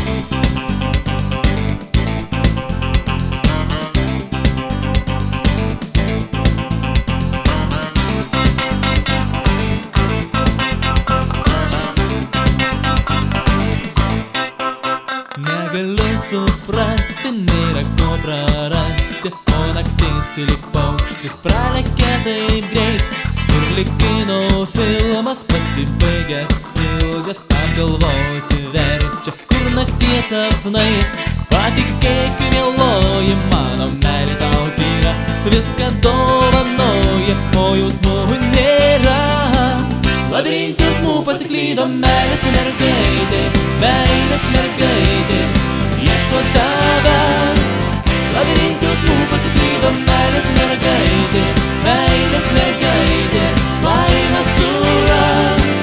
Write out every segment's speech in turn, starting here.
Negaliu suprasti, nėra ko prarasti, o naktis lyg paukštis pralekia taip greit. Ir lyg kino filmas pasibaigęs ilgas, apgalvoti verčia, kur nakties sapnai. Patikėk, mieloji, mano meilė tau tyra, viską dovanoja, o jausmų nėra. Labirinte jausmų pasiklydo meilės mergaitė, meilės mergaitė, ieško tavęs. Labirinte jausmų pasiklydo meilės mergaitė, meilės mergaitė, laimę suras.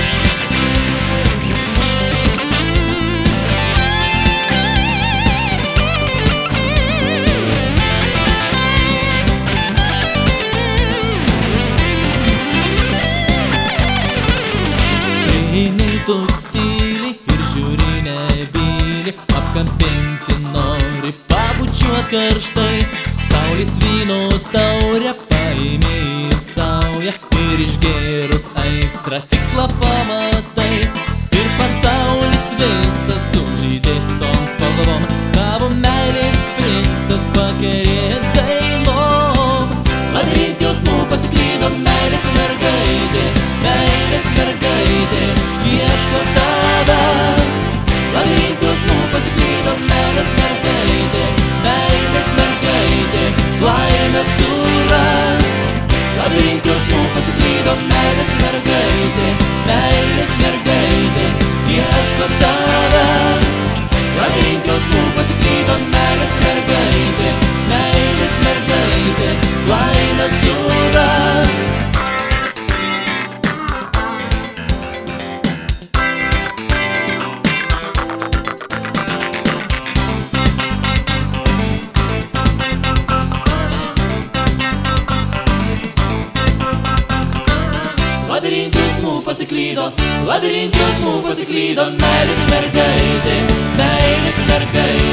Eini tu tyliai ir žiūri nebyli, apkabinti nori, pabučiuot karštai. Saulės vyno taurę paimi į saują ir išgėrus aistrą tikslą pamatai. Ir pasaulis visas sužydės visom spalvom, tavo meilės princas pakerės dainom. Labirinte jausmų pasiklydo meilės mergaitė, meilės mergaitė, ieško tavęs. Labirinte jausmų pasiklydo meilės mergaitė, meilės mergaitė, laimę suras. Labirinte jausmų pasiklydo meilės mergaitė, meilės mergaitė, ieško tavęs. Labirinte jausmų pasiklydo meilės mergaitė, meilės mergaitė, laimę suras. Labirinte jausmų pasiklydo meilės mergaitė, meilės mergaitė.